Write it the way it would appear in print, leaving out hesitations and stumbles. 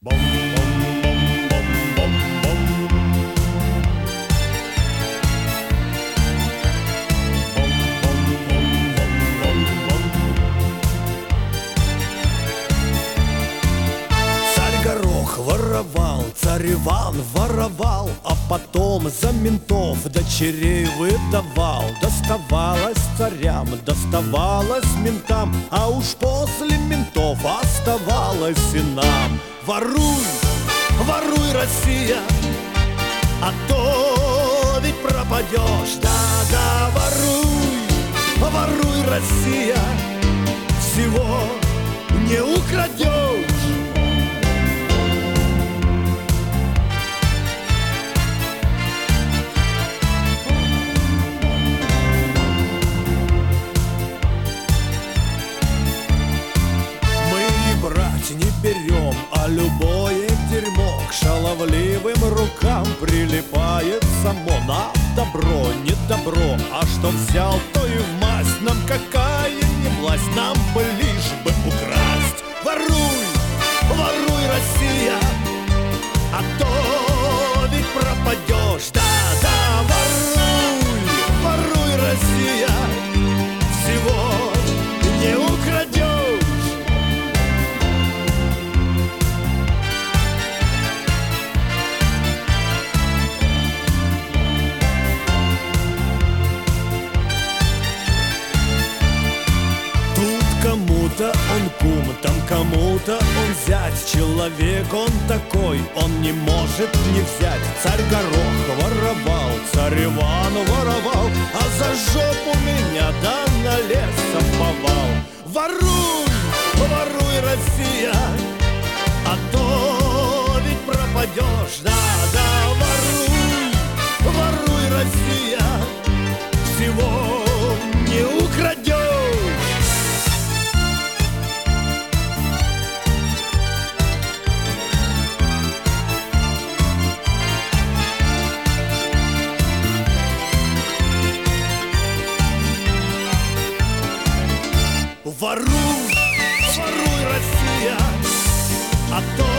Воровал, царь Иван воровал, а потом за ментов дочерей выдавал. Доставалось царям, доставалось ментам, а уж после ментов оставалось и нам. Воруй, воруй, Россия, а то ведь пропадешь. Да-да, воруй, воруй, Россия, всего не украдешь. Не берем, а любое дерьмо к шаловливым рукам прилипает само. Нам добро, не добро, а что взял, то и в масть. Нам какая не власть, нам бы лишь бы украсть. Воруй, воруй, Россия, а то ведь пропадешь. Да-да, воруй, воруй, Россия, всего не украдешь. Кому-то он кум, там кому-то он зять. Человек он такой, он не может не взять. Царь Горох воровал, царь Иван воровал, а за жопу меня да на лесом повал. Воруй, воруй, Россия, а то ведь пропадешь. Да-да, воруй, воруй, Россия, всего не украдешь. Воруй, воруй, Россия, а то